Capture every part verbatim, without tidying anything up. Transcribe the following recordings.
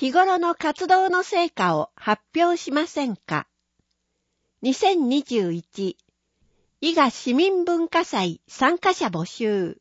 日頃の活動の成果を発表しませんか。にせんにじゅういち伊賀市民文化祭参加者募集。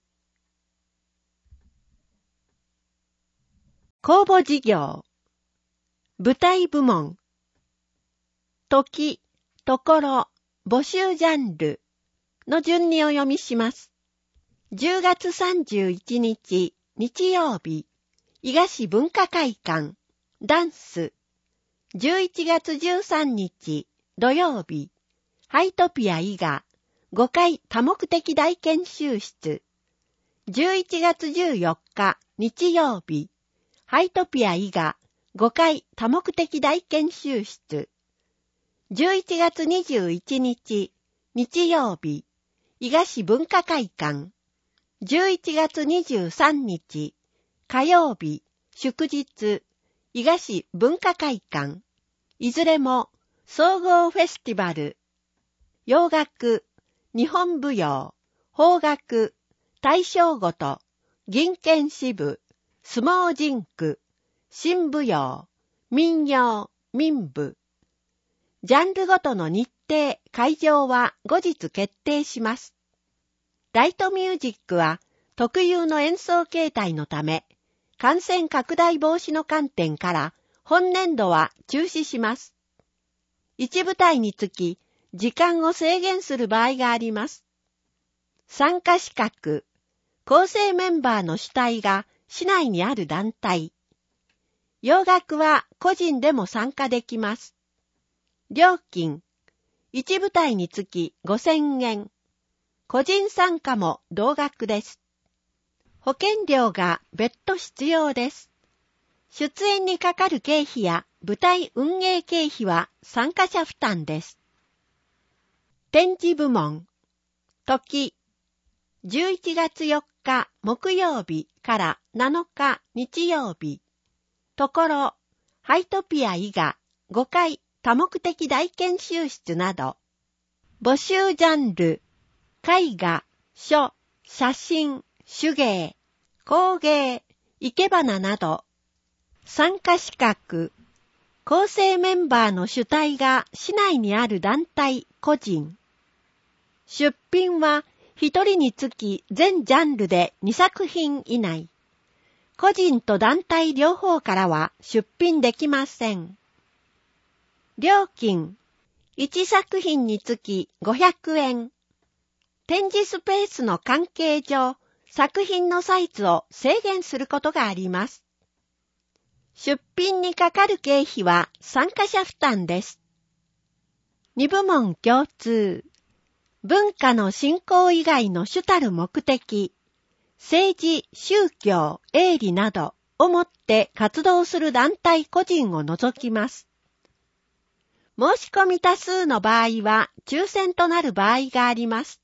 公募事業。舞台部門。時、ところ、募集ジャンルの順にお読みします。じゅうがつさんじゅういちにち日曜日、伊賀市文化会館、ダンス。じゅういちがつじゅうさんにち土曜日、ハイトピア伊賀ごかい多目的大研修室。じゅういちがつじゅうよっか日曜日、ハイトピア伊賀ごかい多目的大研修室。じゅういちがつにじゅういちにち日曜日、伊賀市文化会館。じゅういちがつにじゅうさんにち火曜日、祝日、伊賀市文化会館。いずれも総合フェスティバル。洋楽、日本舞踊、邦楽、大正ごと、銀剣支部、相撲人句、新舞踊、民謡、民舞。ジャンルごとの日程、会場は後日決定します。ライトミュージックは特有の演奏形態のため、感染拡大防止の観点から本年度は中止します。一舞台につき時間を制限する場合があります。参加資格、構成メンバーの主体が市内にある団体。洋楽は個人でも参加できます。料金、一舞台につきごせんえん。個人参加も同額です。保険料が別途必要です。出演にかかる経費や舞台運営経費は参加者負担です。展示部門。時。じゅういちがつよっか木曜日からなのか日曜日。ところ、ハイトピア伊賀ごかい多目的大研修室など。募集ジャンル。絵画、書、写真、手芸、工芸、生け花など。参加資格。構成メンバーの主体が市内にある団体、個人。出品は一人につき全ジャンルでにさくひん以内。個人と団体両方からは出品できません。料金。いちさくひんにつきごひゃくえん。展示スペースの関係上、作品のサイズを制限することがあります。出品にかかる経費は参加者負担です。に部門共通。文化の振興以外の主たる目的、政治、宗教、営利などをもって活動する団体個人を除きます。申し込み多数の場合は抽選となる場合があります。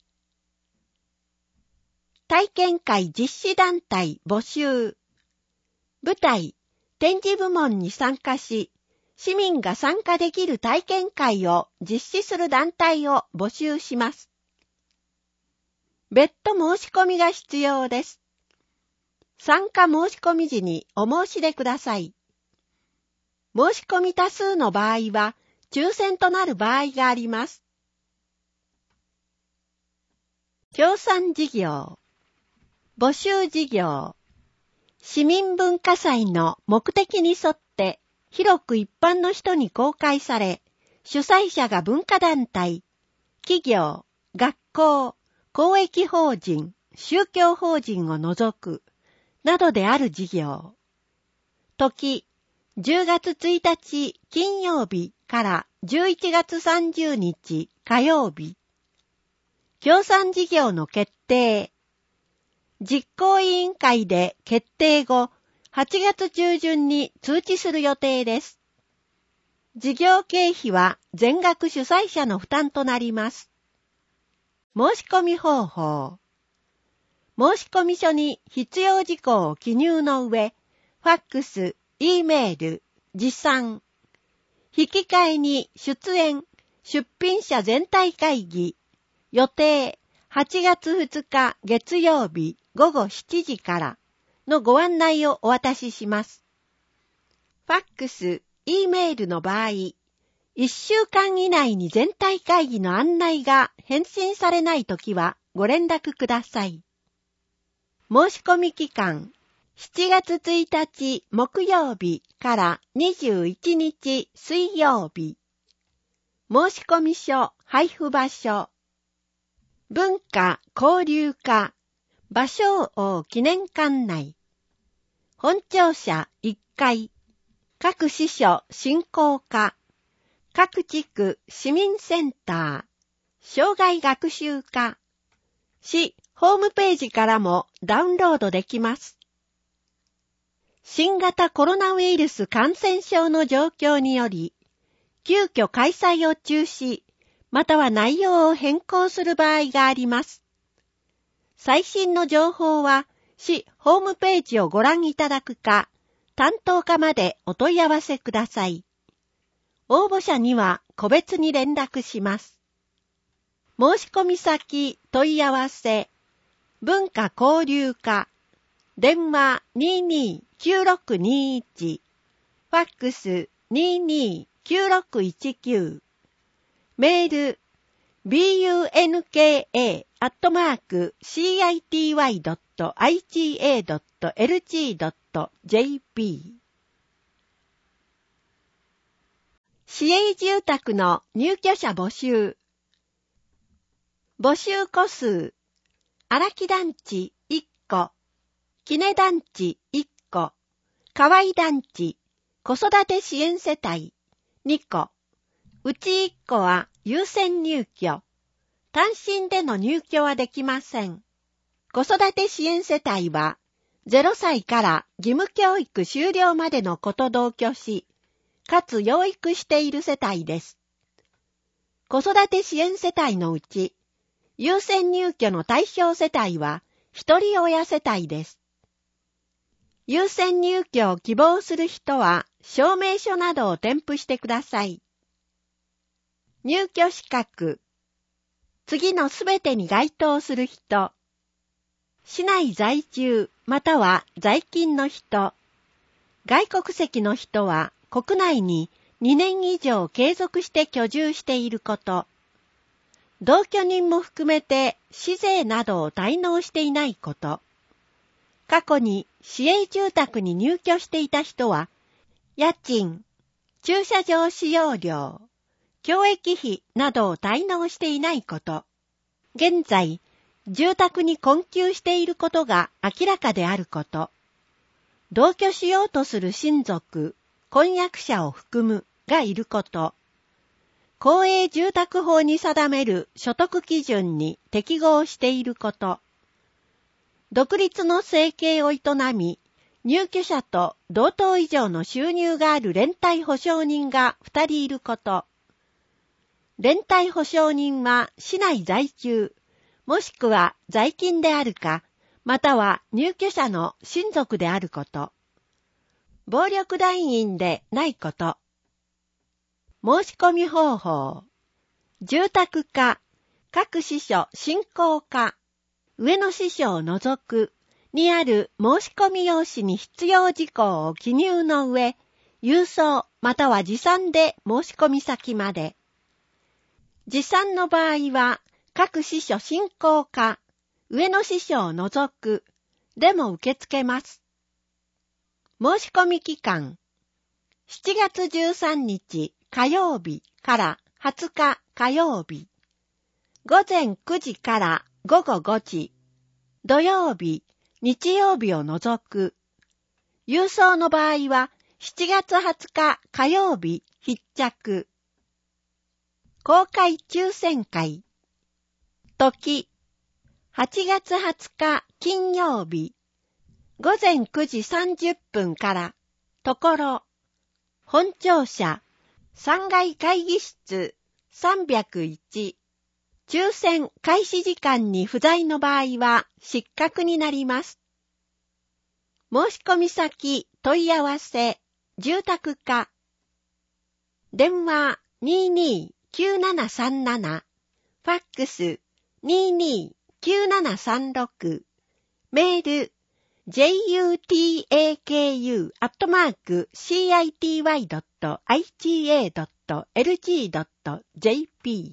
体験会実施団体募集。舞台、展示部門に参加し、市民が参加できる体験会を実施する団体を募集します。別途申し込みが必要です。参加申し込み時にお申し出ください。申し込み多数の場合は抽選となる場合があります。協賛事業。募集事業。市民文化祭の目的に沿って広く一般の人に公開され、主催者が文化団体、企業、学校、公益法人、宗教法人を除く、などである事業。時、じゅうがつついたち金曜日からじゅういちがつさんじゅうにち火曜日。協賛事業の決定。実行委員会で決定後、はちがつちゅうじゅんに通知する予定です。事業経費は全額主催者の負担となります。申し込み方法。申込書に必要事項を記入の上、ファックス、Eメール、持参。引き換えに出演、出品者全体会議。予定、はちがつふつか月曜日ごごしちじからのご案内をお渡しします。 ファックス、E メールの場合、いっしゅうかん以内に全体会議の案内が返信されないときはご連絡ください。申し込み期間、しちがつついたち木曜日からにじゅういちにち水曜日。申し込み書、配布場所。文化交流課、芭蕉王記念館内。本庁舎いっかい。各支所振興課。各地区市民センター。障害学習課。市ホームページからもダウンロードできます。新型コロナウイルス感染症の状況により、急遽開催を中止、または内容を変更する場合があります。最新の情報は、市ホームページをご覧いただくか、担当課までお問い合わせください。応募者には個別に連絡します。申し込み先問い合わせ、文化交流課、電話 にーにーきゅうろくにいち、ファックス にーにーきゅうろくいちきゅう、メール ビーユーエヌケーエー アットマーク シーアイティーワイ ドット アイジーエー ドット エルジー ドット ジェーピー。市営住宅の入居者募集。募集戸数、荒木団地いっこ、きね団地いっこ、河合団地、子育て支援世帯にこ、うちいっこは優先入居。単身での入居はできません。子育て支援世帯は、ゼロさいから義務教育終了までの子と同居し、かつ養育している世帯です。子育て支援世帯のうち、優先入居の対象世帯は、一人親世帯です。優先入居を希望する人は、証明書などを添付してください。入居資格。次のすべてに該当する人。市内在住または在勤の人。外国籍の人は国内ににねん以上継続して居住していること。同居人も含めて市税などを滞納していないこと。過去に市営住宅に入居していた人は、家賃、駐車場使用料、教育費などを滞納していないこと。現在、住宅に困窮していることが明らかであること。同居しようとする親族、婚約者を含むがいること。公営住宅法に定める所得基準に適合していること。独立の生計を営み、入居者と同等以上の収入がある連帯保証人がふたりいること。連帯保証人は市内在住、もしくは在勤であるか、または入居者の親族であること。暴力団員でないこと。申し込み方法。住宅課、各支所振興課、上野支所を除くにある申し込み用紙に必要事項を記入の上、郵送または持参で申し込み先まで。持参の場合は、各支所振興課、上野支所を除く、でも受け付けます。申し込み期間、しちがつじゅうさんにち火曜日からはつか火曜日、午前くじから午後ごじ、土曜日、日曜日を除く、郵送の場合はしちがつはつか火曜日必着。公開抽選会。時、はちがつはつか金曜日、午前くじさんじゅっぷんから、ところ、本庁舎、さんがい会議室さんびゃくいち、抽選開始時間に不在の場合は失格になります。申し込み先問い合わせ、住宅課。電話 にーにーきゅうななさんなな、ファックス にーにーきゅうななさんろく、メールジェイユーティーエーケーユー アットマーク シーアイティーワイ ドット アイジーエー ドット エルジー ドット ジェーピー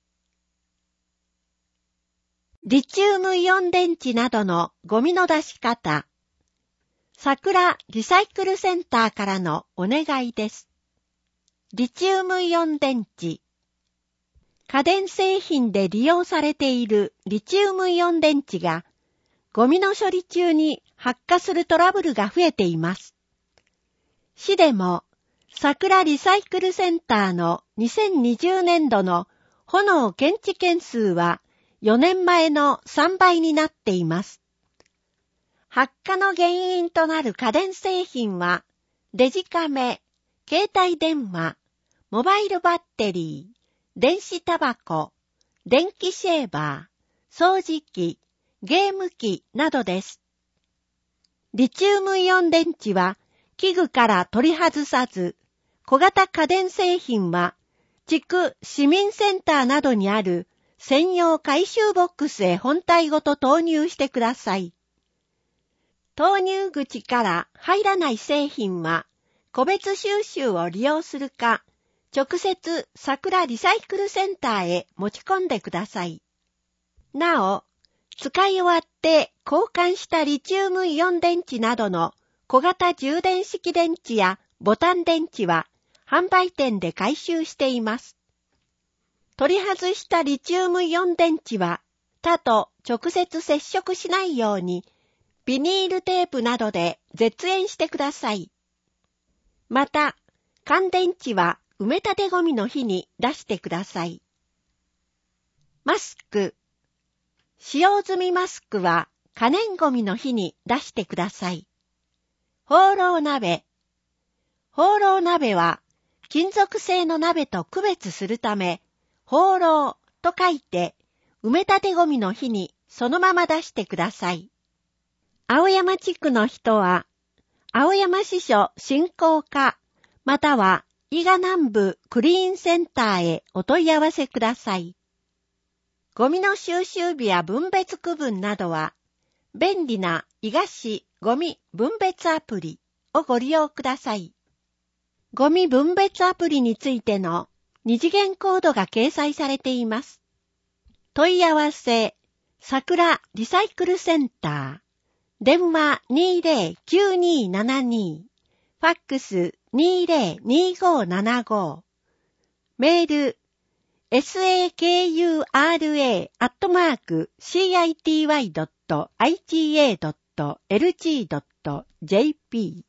リチウムイオン電池などのゴミの出し方。桜リサイクルセンターからのお願いです。リチウムイオン電池。家電製品で利用されているリチウムイオン電池がゴミの処理中に発火するトラブルが増えています。市でも桜リサイクルセンターのにせんにじゅうねんどの炎検知件数はよねんまえのさんばいになっています。発火の原因となる家電製品はデジカメ、携帯電話、モバイルバッテリー、電子タバコ、電気シェーバー、掃除機、ゲーム機などです。リチウムイオン電池は器具から取り外さず、小型家電製品は地区市民センターなどにある専用回収ボックスへ本体ごと投入してください。投入口から入らない製品は個別収集を利用するか、直接桜リサイクルセンターへ持ち込んでください。なお、使い終わって交換したリチウムイオン電池などの小型充電式電池やボタン電池は販売店で回収しています。取り外したリチウムイオン電池は他と直接接触しないようにビニールテープなどで絶縁してください。また、乾電池は埋め立てゴミの日に出してください。マスク。使用済みマスクは可燃ゴミの日に出してください。ホーロー鍋。ホーロー鍋は金属製の鍋と区別するため、ホーローと書いて埋め立てゴミの日にそのまま出してください。青山地区の人は、青山支所振興課または伊賀南部クリーンセンターへお問い合わせください。ゴミの収集日や分別区分などは、便利な伊賀市ゴミ分別アプリをご利用ください。ゴミ分別アプリについての二次元コードが掲載されています。問い合わせ、桜リサイクルセンター、電話 にーぜろきゅうにーななに、ファックス にーぜろにーごななご、メール、サクラ アットマーク シーアイティーワイ ドット アイジーエー ドット エルジー ドット ジェーピー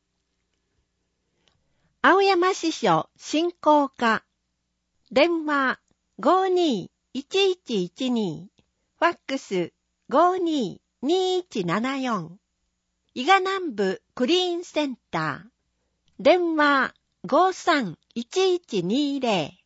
青山支所振興課電話 ごーにーいちいちいちに、ファックス ごーにーにーいちななよん、伊賀南部クリーンセンター電話 ごーさんいちいちにーぜろ